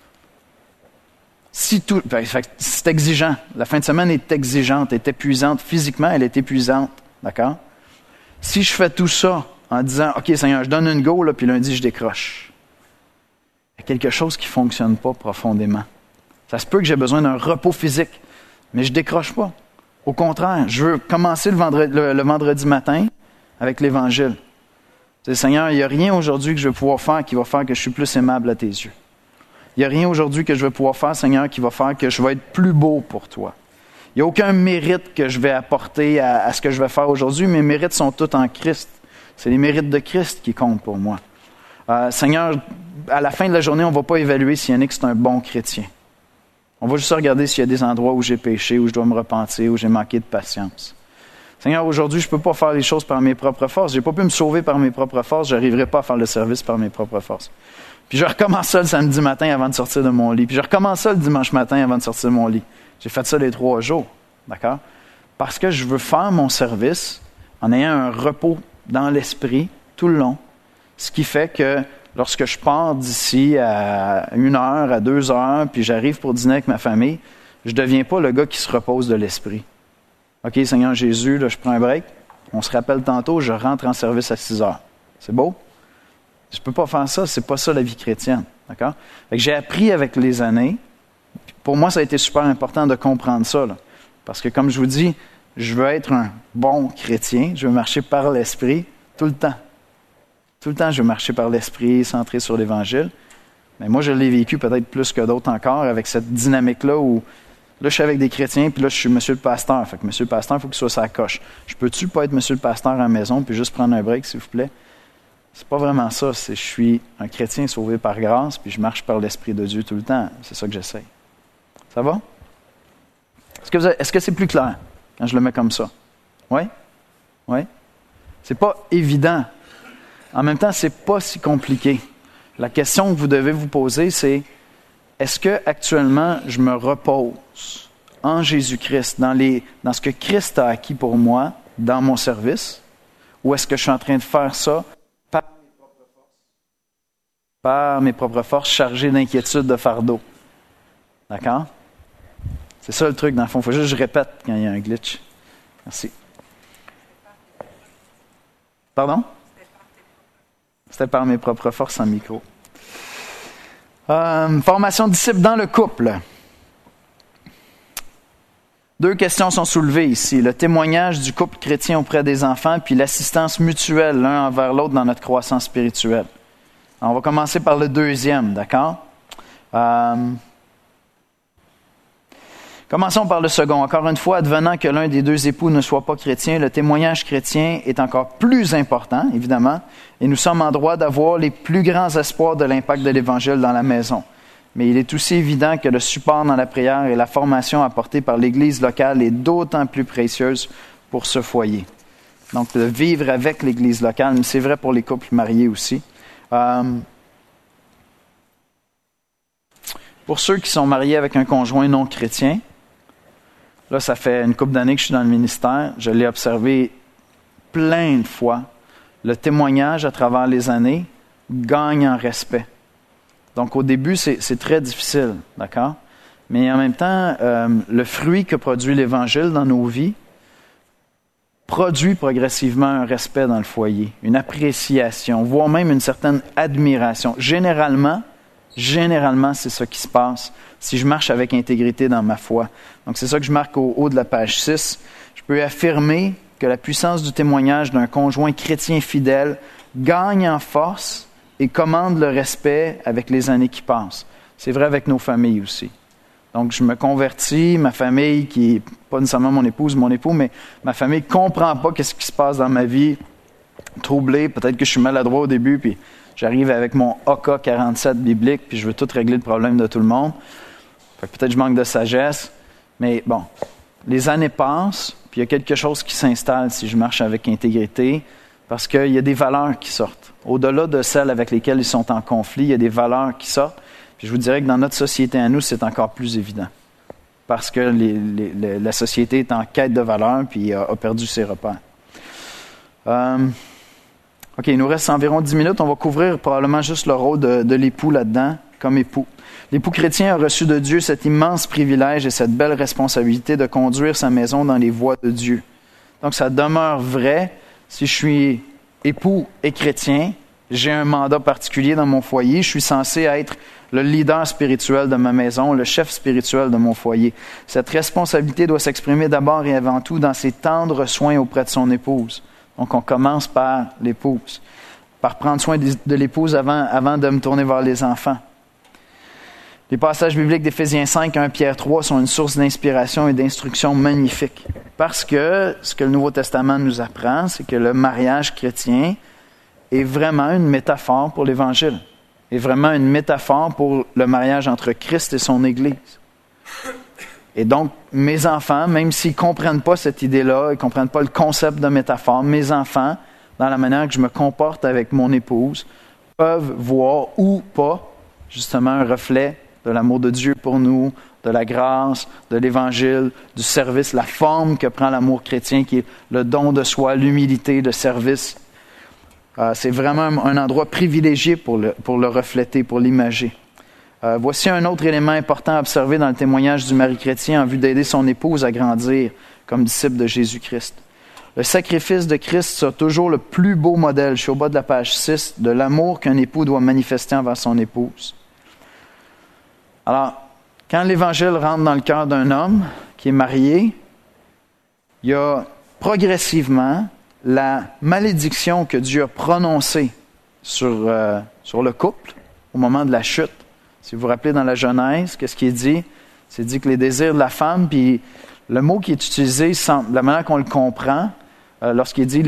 C'est exigeant. La fin de semaine est exigeante, est épuisante. Physiquement, elle est épuisante. D'accord? Si je fais tout ça en disant, OK, Seigneur, je donne une go, là, puis lundi, je décroche. Il y a quelque chose qui ne fonctionne pas profondément. Ça se peut que j'ai besoin d'un repos physique, mais je ne décroche pas. Au contraire, je veux commencer le vendredi matin avec l'Évangile. C'est, Seigneur, il n'y a rien aujourd'hui que je vais pouvoir faire qui va faire que je suis plus aimable à tes yeux. Il n'y a rien aujourd'hui que je vais pouvoir faire, Seigneur, qui va faire que je vais être plus beau pour toi. Il n'y a aucun mérite que je vais apporter à ce que je vais faire aujourd'hui. Mes mérites sont tous en Christ. C'est les mérites de Christ qui comptent pour moi. Seigneur, à la fin de la journée, on ne va pas évaluer si Yannick est un bon chrétien. On va juste regarder s'il y a des endroits où j'ai péché, où je dois me repentir, où j'ai manqué de patience. Seigneur, aujourd'hui, je ne peux pas faire les choses par mes propres forces. Je n'ai pas pu me sauver par mes propres forces. Je n'arriverai pas à faire le service par mes propres forces. Puis je recommence ça le samedi matin avant de sortir de mon lit. Puis je recommence ça le dimanche matin avant de sortir de mon lit. J'ai fait ça les 3 jours. D'accord? Parce que je veux faire mon service en ayant un repos dans l'esprit tout le long. Ce qui fait que lorsque je pars d'ici à 1 heure, à 2 heures, puis j'arrive pour dîner avec ma famille, je ne deviens pas le gars qui se repose de l'esprit. OK, Seigneur Jésus, là, je prends un break. On se rappelle tantôt, je rentre en service à 6 heures. C'est beau? Je ne peux pas faire ça, c'est pas ça la vie chrétienne. D'accord? Fait que j'ai appris avec les années. Pour moi, ça a été super important de comprendre ça. Là. Parce que comme je vous dis, je veux être un bon chrétien, je veux marcher par l'Esprit tout le temps. Tout le temps, je veux marcher par l'Esprit, centré sur l'Évangile. Mais moi, je l'ai vécu peut-être plus que d'autres encore avec cette dynamique-là où là, je suis avec des chrétiens, puis là, je suis monsieur le pasteur. Fait que monsieur le pasteur, il faut qu'il soit sa coche. Je peux-tu pas être monsieur le pasteur à la maison puis juste prendre un break, s'il vous plaît? C'est pas vraiment ça. C'est je suis un chrétien sauvé par grâce, puis je marche par l'Esprit de Dieu tout le temps. C'est ça que j'essaie. Ça va? Est-ce que c'est plus clair quand je le mets comme ça? Oui? Oui? C'est pas évident. En même temps, c'est pas si compliqué. La question que vous devez vous poser, c'est est-ce que actuellement je me repose en Jésus-Christ, dans ce que Christ a acquis pour moi, dans mon service, ou est-ce que je suis en train de faire ça par mes propres forces, chargé d'inquiétude, de fardeau? D'accord? C'est ça le truc, dans le fond. Il faut juste que je répète quand il y a un glitch. Merci. Pardon? C'était par mes propres forces en micro. Formation de disciples dans le couple. 2 questions sont soulevées ici. Le témoignage du couple chrétien auprès des enfants, puis l'assistance mutuelle l'un envers l'autre dans notre croissance spirituelle. Alors, on va commencer par le 2e, d'accord? Commençons par le second. Encore une fois, advenant que l'un des 2 époux ne soit pas chrétien, le témoignage chrétien est encore plus important, évidemment, et nous sommes en droit d'avoir les plus grands espoirs de l'impact de l'Évangile dans la maison. Mais il est aussi évident que le support dans la prière et la formation apportée par l'Église locale est d'autant plus précieuse pour ce foyer. Donc, de vivre avec l'Église locale, mais c'est vrai pour les couples mariés aussi. Pour ceux qui sont mariés avec un conjoint non chrétien, là, ça fait une couple d'années que je suis dans le ministère. Je l'ai observé plein de fois, le témoignage à travers les années gagne en respect. Donc, au début, c'est très difficile, d'accord? Mais en même temps, le fruit que produit l'Évangile dans nos vies produit progressivement un respect dans le foyer, une appréciation, voire même une certaine admiration. Généralement, c'est ce qui se passe si je marche avec intégrité dans ma foi. Donc, c'est ça que je marque au haut de la page 6. Je peux affirmer que la puissance du témoignage d'un conjoint chrétien fidèle gagne en force et commande le respect avec les années qui passent. C'est vrai avec nos familles aussi. Donc, je me convertis, ma famille, qui n'est pas nécessairement mon épouse, mon époux, mais ma famille ne comprend pas ce qui se passe dans ma vie, troublée. Peut-être que je suis maladroit au début, puis j'arrive avec mon AK-47 biblique, puis je veux tout régler le problème de tout le monde. Fait que peut-être je manque de sagesse. Mais bon, les années passent, puis il y a quelque chose qui s'installe si je marche avec intégrité, parce qu'il y a des valeurs qui sortent. Au-delà de celles avec lesquelles ils sont en conflit, il y a des valeurs qui sortent. Puis je vous dirais que dans notre société à nous, c'est encore plus évident. Parce que la société est en quête de valeurs, puis a perdu ses repères. OK, il nous reste environ 10 minutes. On va couvrir probablement juste le rôle de l'époux là-dedans, comme époux. L'époux chrétien a reçu de Dieu cet immense privilège et cette belle responsabilité de conduire sa maison dans les voies de Dieu. Donc, ça demeure vrai. Si je suis époux et chrétien, j'ai un mandat particulier dans mon foyer. Je suis censé être le leader spirituel de ma maison, le chef spirituel de mon foyer. Cette responsabilité doit s'exprimer d'abord et avant tout dans ses tendres soins auprès de son épouse. Donc, on commence par l'épouse, par prendre soin de l'épouse avant de me tourner vers les enfants. Les passages bibliques d'Éphésiens 5, 1 Pierre 3 sont une source d'inspiration et d'instruction magnifique. Parce que ce que le Nouveau Testament nous apprend, c'est que le mariage chrétien est vraiment une métaphore pour l'Évangile, est vraiment une métaphore pour le mariage entre Christ et son Église. Et donc, mes enfants, même s'ils ne comprennent pas cette idée-là, ils ne comprennent pas le concept de métaphore, mes enfants, dans la manière que je me comporte avec mon épouse, peuvent voir ou pas, justement, un reflet de l'amour de Dieu pour nous, de la grâce, de l'Évangile, du service, la forme que prend l'amour chrétien, qui est le don de soi, l'humilité, le service. C'est vraiment un endroit privilégié pour le refléter, pour l'imager. Voici un autre élément important à observer dans le témoignage du mari chrétien en vue d'aider son épouse à grandir comme disciple de Jésus-Christ. Le sacrifice de Christ sera toujours le plus beau modèle, je suis au bas de la page 6, de l'amour qu'un époux doit manifester envers son épouse. Alors, quand l'Évangile rentre dans le cœur d'un homme qui est marié, il y a progressivement la malédiction que Dieu a prononcée sur le couple au moment de la chute. Si vous vous rappelez dans la Genèse, qu'est-ce qui est dit? C'est dit que les désirs de la femme, puis le mot qui est utilisé, la manière qu'on le comprend, lorsqu'il dit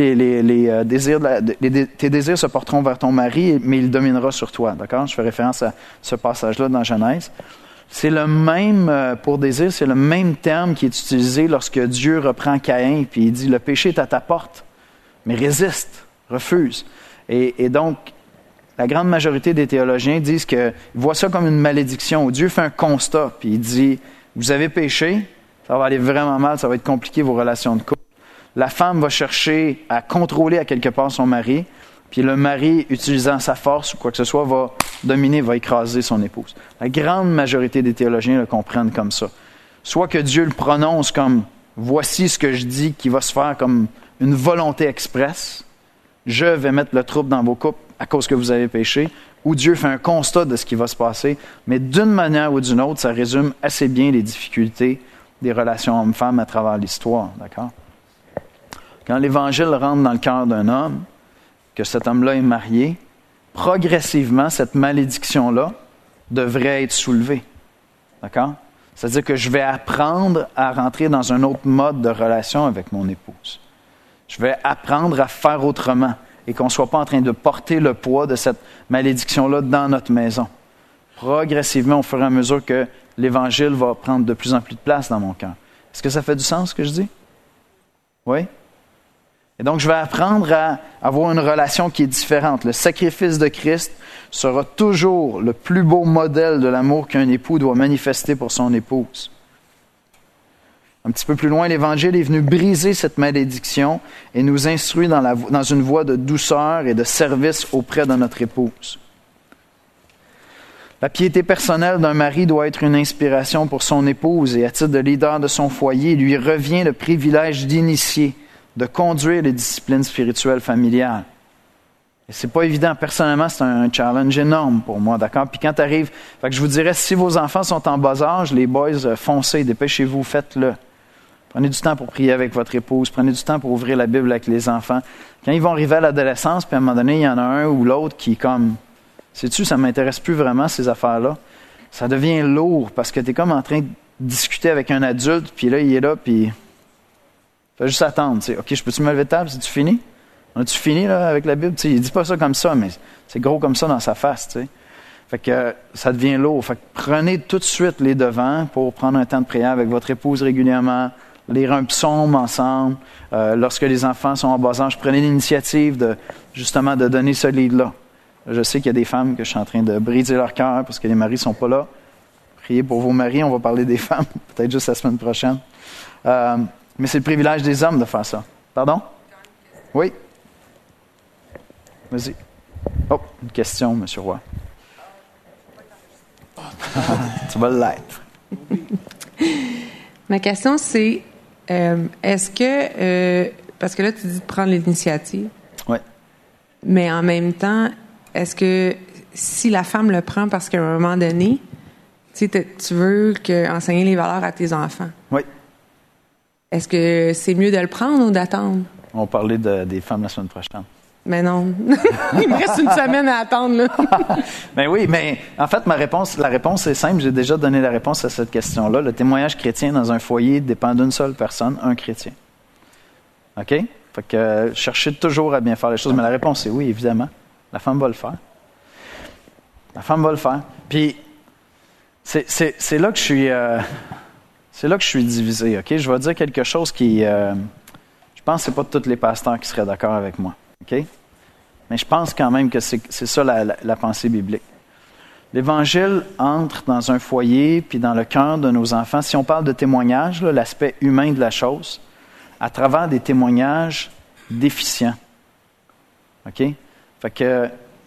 tes désirs se porteront vers ton mari, mais il dominera sur toi. D'accord? Je fais référence à ce passage-là dans Genèse. C'est le même, pour désir, c'est le même terme qui est utilisé lorsque Dieu reprend Caïn, puis il dit, le péché est à ta porte, mais résiste, refuse. Et donc, la grande majorité des théologiens disent qu'ils voient ça comme une malédiction. Dieu fait un constat, puis il dit, vous avez péché, ça va aller vraiment mal, ça va être compliqué vos relations de couple. La femme va chercher à contrôler à quelque part son mari, puis le mari, utilisant sa force ou quoi que ce soit, va dominer, va écraser son épouse. La grande majorité des théologiens le comprennent comme ça. Soit que Dieu le prononce comme « voici ce que je dis qui va se faire comme une volonté expresse, je vais mettre le trouble dans vos couples à cause que vous avez péché », ou Dieu fait un constat de ce qui va se passer, mais d'une manière ou d'une autre, ça résume assez bien les difficultés des relations hommes-femmes à travers l'histoire, d'accord? Quand l'Évangile rentre dans le cœur d'un homme, que cet homme-là est marié, progressivement, cette malédiction-là devrait être soulevée. D'accord? C'est-à-dire que je vais apprendre à rentrer dans un autre mode de relation avec mon épouse. Je vais apprendre à faire autrement et qu'on ne soit pas en train de porter le poids de cette malédiction-là dans notre maison. Progressivement, au fur et à mesure que l'Évangile va prendre de plus en plus de place dans mon cœur. Est-ce que ça fait du sens, ce que je dis? Oui? Et donc, je vais apprendre à avoir une relation qui est différente. Le sacrifice de Christ sera toujours le plus beau modèle de l'amour qu'un époux doit manifester pour son épouse. Un petit peu plus loin, l'Évangile est venu briser cette malédiction et nous instruit dans une voie de douceur et de service auprès de notre épouse. La piété personnelle d'un mari doit être une inspiration pour son épouse et à titre de leader de son foyer, il lui revient le privilège d'initier, de conduire les disciplines spirituelles familiales. Et c'est pas évident. Personnellement, c'est un challenge énorme pour moi, d'accord? Puis quand tu arrives, je vous dirais, si vos enfants sont en bas âge, les boys, foncez, dépêchez-vous, faites-le. Prenez du temps pour prier avec votre épouse, prenez du temps pour ouvrir la Bible avec les enfants. Quand ils vont arriver à l'adolescence, puis à un moment donné, il y en a un ou l'autre qui, comme, sais-tu, ça ne m'intéresse plus vraiment, ces affaires-là. Ça devient lourd parce que tu es comme en train de discuter avec un adulte, puis là, il est là, puis fais juste attendre. T'sais. OK, je peux-tu me lever de table? C'est-tu fini? As-tu fini là, avec la Bible? T'sais, il ne dit pas ça comme ça, mais c'est gros comme ça dans sa face. T'sais. Fait que ça devient lourd. Fait que prenez tout de suite les devants pour prendre un temps de prière avec votre épouse régulièrement, lire un psaume ensemble. Lorsque les enfants sont en bas âge, prenez l'initiative de donner ce lead-là. Je sais qu'il y a des femmes que je suis en train de briser leur cœur parce que les maris ne sont pas là. Priez pour vos maris, on va parler des femmes, peut-être juste la semaine prochaine. Mais c'est le privilège des hommes de faire ça. Pardon? Oui? Vas-y. Oh, une question, M. Roy. Tu vas l'être. Ma question, c'est est-ce que, parce que là, tu dis de prendre l'initiative. Oui. Mais en même temps, est-ce que si la femme le prend parce qu'à un moment donné, tu veux enseigner les valeurs à tes enfants? Oui. Est-ce que c'est mieux de le prendre ou d'attendre? On va parler des femmes la semaine prochaine. Mais non. Il me reste une semaine à attendre, là. Ben oui, mais en fait, la réponse est simple. J'ai déjà donné la réponse à cette question-là. Le témoignage chrétien dans un foyer dépend d'une seule personne, un chrétien. OK? Fait que cherchez toujours à bien faire les choses. Mais la réponse est oui, évidemment. La femme va le faire. La femme va le faire. Puis, c'est là que je suis... c'est là que je suis divisé, OK? Je vais dire quelque chose qui... je pense que ce n'est pas tous les pasteurs qui seraient d'accord avec moi. OK? Mais je pense quand même que c'est ça la pensée biblique. L'Évangile entre dans un foyer puis dans le cœur de nos enfants. Si on parle de témoignage, là, l'aspect humain de la chose, à travers des témoignages déficients. OK? Fait que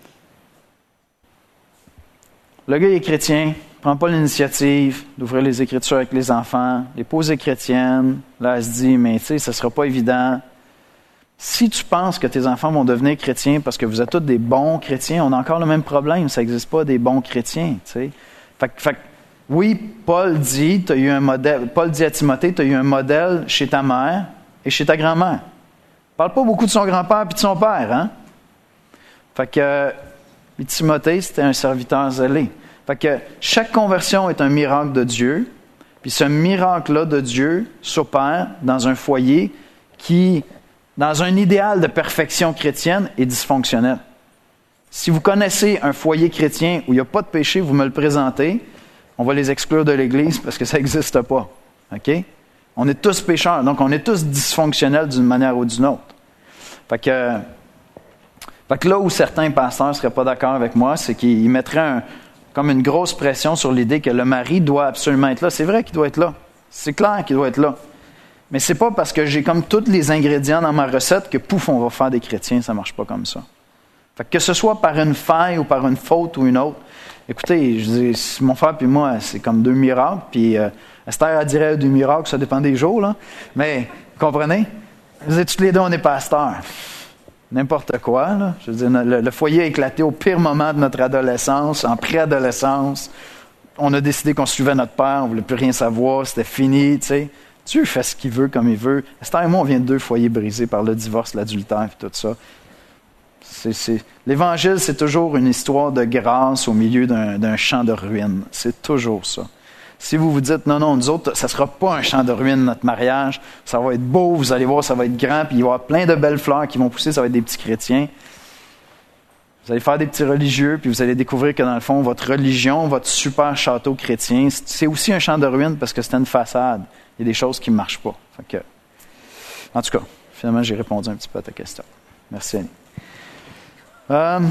le gars il est chrétien, prend pas l'initiative d'ouvrir les Écritures avec les enfants, l'épouse est chrétienne, là elle se dit, mais tu sais, ce sera pas évident. Si tu penses que tes enfants vont devenir chrétiens parce que vous êtes tous des bons chrétiens, on a encore le même problème. Ça n'existe pas des bons chrétiens. Tu sais. Fait que, oui, Paul dit à Timothée, tu as eu un modèle chez ta mère et chez ta grand-mère. Il parle pas beaucoup de son grand-père et de son père. Hein? Fait que Timothée, c'était un serviteur zélé. Fait que chaque conversion est un miracle de Dieu. Puis ce miracle-là de Dieu s'opère dans un foyer qui... dans un idéal de perfection chrétienne est dysfonctionnel. Si vous connaissez un foyer chrétien où il n'y a pas de péché, vous me le présentez, on va les exclure de l'Église parce que ça n'existe pas. OK? On est tous pécheurs, donc on est tous dysfonctionnels d'une manière ou d'une autre. Fait que là où certains pasteurs ne seraient pas d'accord avec moi, c'est qu'ils mettraient comme une grosse pression sur l'idée que le mari doit absolument être là. C'est vrai qu'il doit être là. C'est clair qu'il doit être là. Mais c'est pas parce que j'ai comme tous les ingrédients dans ma recette que pouf, on va faire des chrétiens. Ça marche pas comme ça. Fait que ce soit par une faille ou par une faute ou une autre. Écoutez, je dis, mon frère puis moi, c'est comme deux miracles. Puis Esther, elle dirait deux miracles, ça dépend des jours, là. Mais, vous comprenez? Vous êtes tous les deux, on est pasteurs. N'importe quoi, là. Je veux dire, le foyer a éclaté au pire moment de notre adolescence, en préadolescence. On a décidé qu'on suivait notre père, on voulait plus rien savoir, c'était fini, tu sais. Dieu fait ce qu'il veut, comme il veut. Esther et moi, on vient de deux foyers brisés par le divorce, l'adultère et tout ça. L'Évangile, c'est toujours une histoire de grâce au milieu d'un champ de ruines. C'est toujours ça. Si vous vous dites, non, nous autres, ça ne sera pas un champ de ruines, notre mariage, ça va être beau, vous allez voir, ça va être grand, puis il va y avoir plein de belles fleurs qui vont pousser, ça va être des petits chrétiens. Vous allez faire des petits religieux, puis vous allez découvrir que dans le fond, votre religion, votre super château chrétien, c'est aussi un champ de ruines parce que c'est une façade. Il y a des choses qui ne marchent pas. Fait que, en tout cas, finalement, j'ai répondu un petit peu à ta question. Merci, Annie.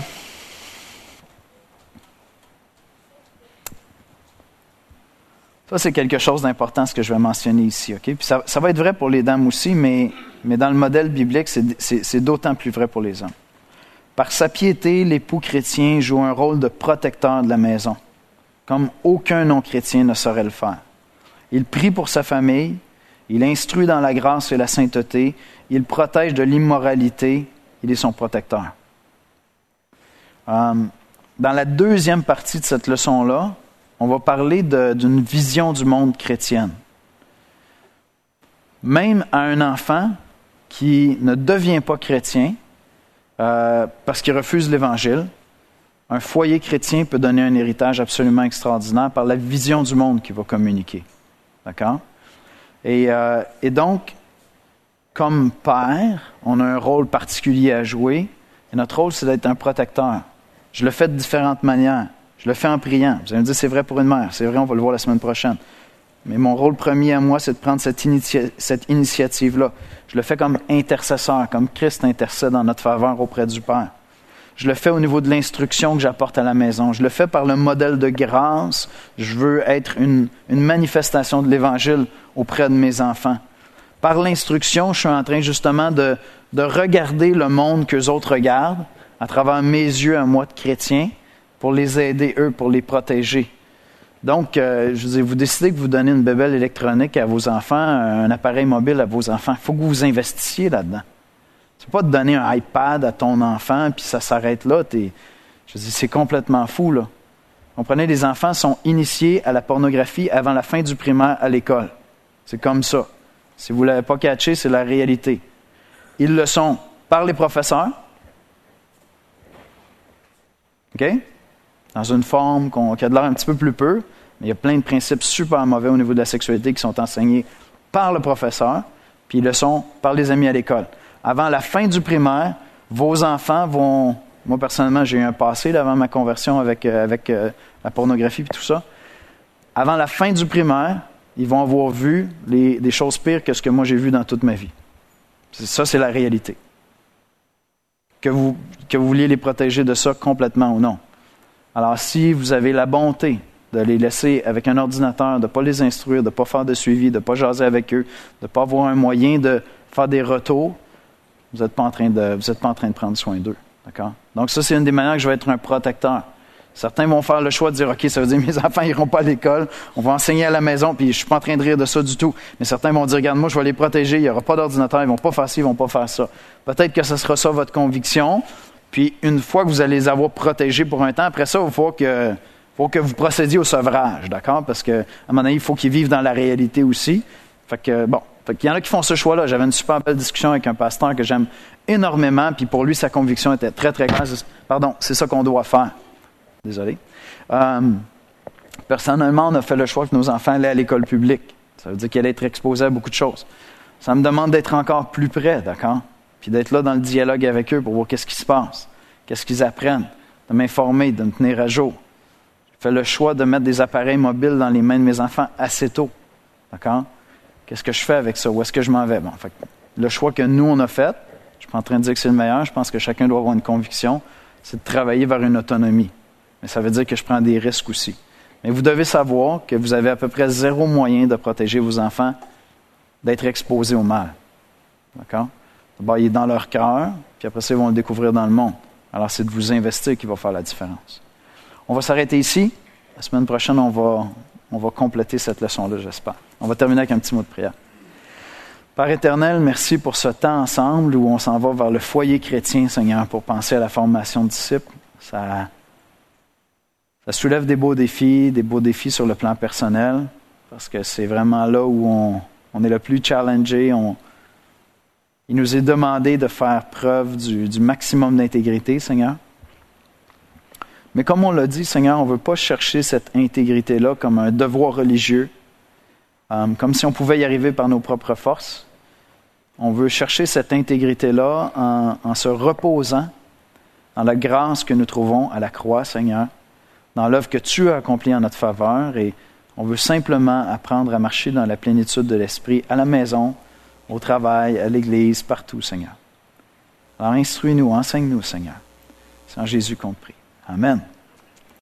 Ça, c'est quelque chose d'important, ce que je vais mentionner ici. Okay? Puis ça va être vrai pour les dames aussi, mais dans le modèle biblique, c'est d'autant plus vrai pour les hommes. Par sa piété, l'époux chrétien joue un rôle de protecteur de la maison, comme aucun non-chrétien ne saurait le faire. Il prie pour sa famille, il instruit dans la grâce et la sainteté, il protège de l'immoralité, il est son protecteur. Dans la deuxième partie de cette leçon-là, on va parler d'une vision du monde chrétienne. Même à un enfant qui ne devient pas chrétien, parce qu'il refuse l'Évangile, un foyer chrétien peut donner un héritage absolument extraordinaire par la vision du monde qu'il va communiquer. D'accord? Et donc, comme père, on a un rôle particulier à jouer, et notre rôle, c'est d'être un protecteur. Je le fais de différentes manières. Je le fais en priant. Vous allez me dire, c'est vrai pour une mère. C'est vrai, on va le voir la semaine prochaine. Mais mon rôle premier à moi, c'est de prendre cette initiative-là. Je le fais comme intercesseur, comme Christ intercède en notre faveur auprès du Père. Je le fais au niveau de l'instruction que j'apporte à la maison. Je le fais par le modèle de grâce. Je veux être une manifestation de l'Évangile auprès de mes enfants. Par l'instruction, je suis en train justement de regarder le monde qu'eux autres regardent à travers mes yeux à moi de chrétien pour les aider, eux, pour les protéger. Donc, je veux dire, vous décidez que vous donnez une bébelle électronique à vos enfants, un appareil mobile à vos enfants. Il faut que vous investissiez là-dedans. C'est pas de donner un iPad à ton enfant puis ça s'arrête là. Je veux dire, c'est complètement fou, là. Comprenez, les enfants sont initiés à la pornographie avant la fin du primaire à l'école. C'est comme ça. Si vous ne l'avez pas catché, c'est la réalité. Ils le sont par les professeurs. OK? Dans une forme qui a de l'air un petit peu plus pure, mais il y a plein de principes super mauvais au niveau de la sexualité qui sont enseignés par le professeur, puis ils le sont par les amis à l'école. Avant la fin du primaire, vos enfants vont... Moi, personnellement, j'ai eu un passé là, avant ma conversion avec la pornographie et tout ça. Avant la fin du primaire, ils vont avoir vu des choses pires que ce que moi j'ai vu dans toute ma vie. Ça, c'est la réalité. Que vous vouliez les protéger de ça complètement ou non. Alors, si vous avez la bonté de les laisser avec un ordinateur, de ne pas les instruire, de ne pas faire de suivi, de ne pas jaser avec eux, de ne pas avoir un moyen de faire des retours, vous n'êtes pas en train de prendre soin d'eux. D'accord? Donc, ça, c'est une des manières que je vais être un protecteur. Certains vont faire le choix de dire, OK, ça veut dire mes enfants n'iront pas à l'école, on va enseigner à la maison, puis je ne suis pas en train de rire de ça du tout. Mais certains vont dire, regarde, moi, je vais les protéger, il n'y aura pas d'ordinateur, ils ne vont pas faire ci, ils ne vont pas faire ça. Peut-être que ce sera ça votre conviction, puis une fois que vous allez les avoir protégés pour un temps, après ça, il faut que vous procédiez au sevrage, d'accord? Parce qu'à un moment donné, il faut qu'ils vivent dans la réalité aussi. Fait qu'il y en a qui font ce choix-là. J'avais une super belle discussion avec un pasteur que j'aime énormément, puis pour lui, sa conviction était très, très claire. Pardon, c'est ça qu'on doit faire. Désolé. Personnellement, on a fait le choix que nos enfants allaient à l'école publique. Ça veut dire qu'ils allaient être exposés à beaucoup de choses. Ça me demande d'être encore plus près, d'accord? Puis d'être là dans le dialogue avec eux pour voir qu'est-ce qui se passe, qu'est-ce qu'ils apprennent, de m'informer, de me tenir à jour. J'ai fait le choix de mettre des appareils mobiles dans les mains de mes enfants assez tôt, d'accord? Qu'est-ce que je fais avec ça? Où est-ce que je m'en vais? Bon, fait, le choix que nous, on a fait, je ne suis pas en train de dire que c'est le meilleur, je pense que chacun doit avoir une conviction, c'est de travailler vers une autonomie. Mais ça veut dire que je prends des risques aussi. Mais vous devez savoir que vous avez à peu près 0 moyen de protéger vos enfants d'être exposés au mal. D'accord? D'abord, il est dans leur cœur, puis après ça, ils vont le découvrir dans le monde. Alors, c'est de vous investir qui va faire la différence. On va s'arrêter ici. La semaine prochaine, on va compléter cette leçon-là, j'espère. On va terminer avec un petit mot de prière. Père éternel, merci pour ce temps ensemble où on s'en va vers le foyer chrétien, Seigneur, pour penser à la formation de disciples. Ça soulève des beaux défis sur le plan personnel, parce que c'est vraiment là où on est le plus challengé. Il nous est demandé de faire preuve du maximum d'intégrité, Seigneur. Mais comme on l'a dit, Seigneur, on ne veut pas chercher cette intégrité-là comme un devoir religieux, comme si on pouvait y arriver par nos propres forces. On veut chercher cette intégrité-là en se reposant dans la grâce que nous trouvons à la croix, Seigneur, dans l'œuvre que tu as accomplie en notre faveur, et on veut simplement apprendre à marcher dans la plénitude de l'Esprit à la maison, au travail, à l'Église, partout, Seigneur. Alors instruis-nous, enseigne-nous, Seigneur. C'est en Jésus qu'on te prie. Amen.